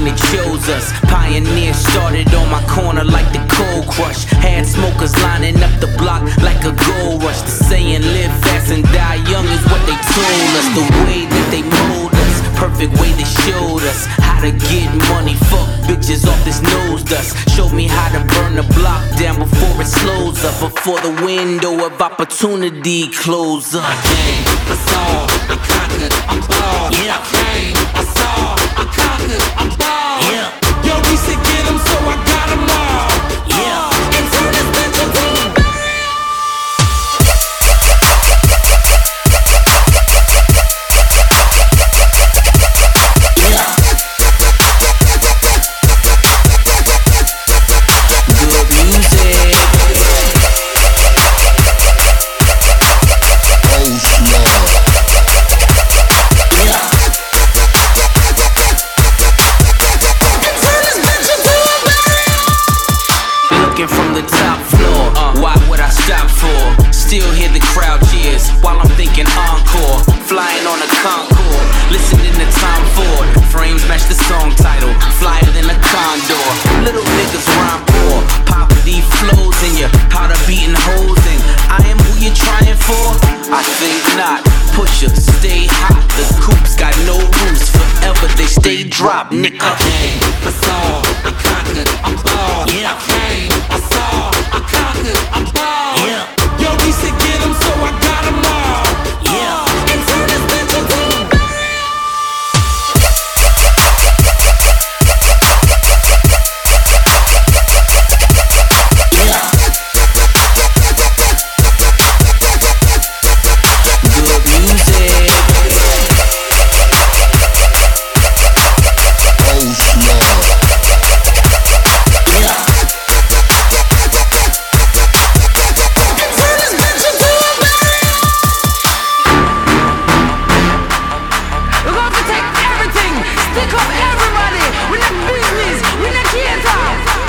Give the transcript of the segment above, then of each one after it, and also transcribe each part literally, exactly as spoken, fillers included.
team that chose us. Pioneers started on my corner like the cold crush. Had smokers lining up the block like a gold rush. The saying live fast and die young is what they told us. The way that they mold us, perfect way they showed us how to get money, fuck bitches off this nose dust. Showed me how to burn the block down before it slows up, before the window of opportunity closes up. I came, I saw, I conquered, I'm bald. Yeah. I came, I saw, I conquered, I'm bald. Yeah. Yo, we said get 'em, so I got 'em all. Yeah. And turn this bitch into a burial. Yeah. Good music. Oh, slow. Yeah. Looking from the top floor, uh, why would I stop for? Still hear the crowd cheers while I'm thinking encore. Flying on a Concorde, listening to Tom Ford. Frames match the song title, flyer than a condor. Little niggas rhyme poor, poverty flows in ya, powder beating holes in. I am who you're trying for? I think not. Pusher, stay hot. The coops got no roofs, forever they stay drop, nigga. I came, I saw, I conquered, I'm bald. Yeah. I came, I saw, I conquered, I'm bald. Yeah. Yo, we said get 'em, so I got 'em all. Yeah. And turn this bitch into a burial. Yeah. Good music. Oh, slow. Yeah. Turn this bitch into a burial. We're going to take everything, stick up everybody. We not business, we not cater.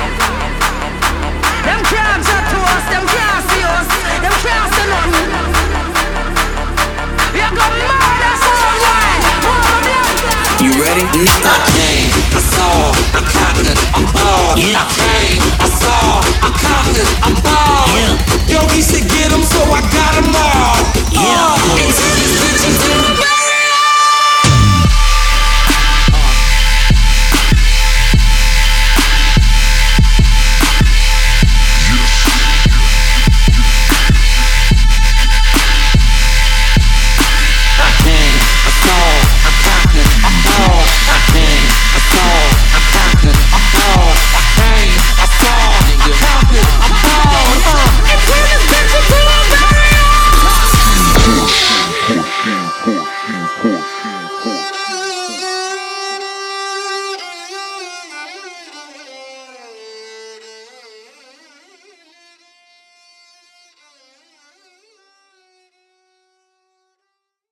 Them can't chat to us, them can't see us, them can't say nothing. We are gonna murder someone. You ready? I came, I saw, I conquered, I'm bald. Yeah. I came, I saw, I conquered, I'm bald. Yeah. Yo, we said get 'em, so I got 'em all. Yeah. And turn this bitch into